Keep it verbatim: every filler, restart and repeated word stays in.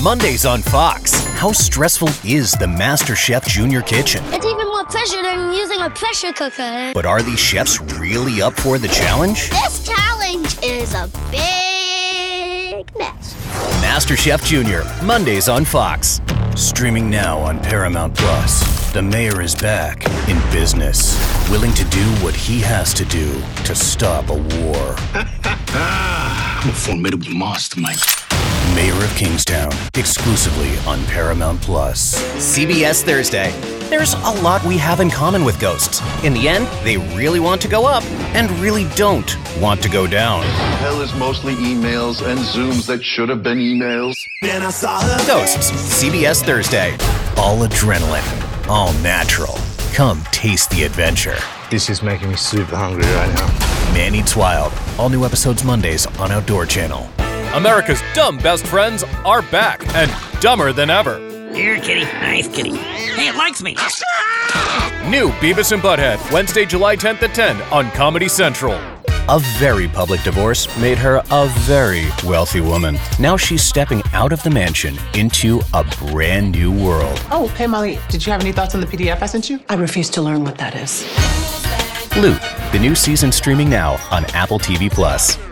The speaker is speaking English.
Mondays on Fox. How stressful is the MasterChef Junior kitchen? It's even more pressure than using a pressure cooker. But are these chefs really up for the challenge? This challenge is a big mess. MasterChef Junior, Mondays on Fox. Streaming now on Paramount Plus. The mayor is back in business, willing to do what he has to do to stop a war. I'm a formidable mastermind. Mayor of Kingstown, exclusively on Paramount Plus. C B S Thursday. There's a lot we have in common with ghosts. In the end, they really want to go up and really don't want to go down. Hell is mostly emails and Zooms that should have been emails. Then I saw her. Ghosts, C B S Thursday. All adrenaline, all natural. Come taste the adventure. This is making me super hungry right now. Man Eats Wild. All new episodes Mondays on Outdoor Channel. America's dumb best friends are back and dumber than ever. Here, kitty. Nice kitty. Hey, it likes me. New Beavis and Butthead, Wednesday, July tenth at ten on Comedy Central. A very public divorce made her a very wealthy woman. Now she's stepping out of the mansion into a brand new world. Oh, hey, Molly, did you have any thoughts on the P D F I sent you? I refuse to learn what that is. Loot, the new season streaming now on Apple T V Plus.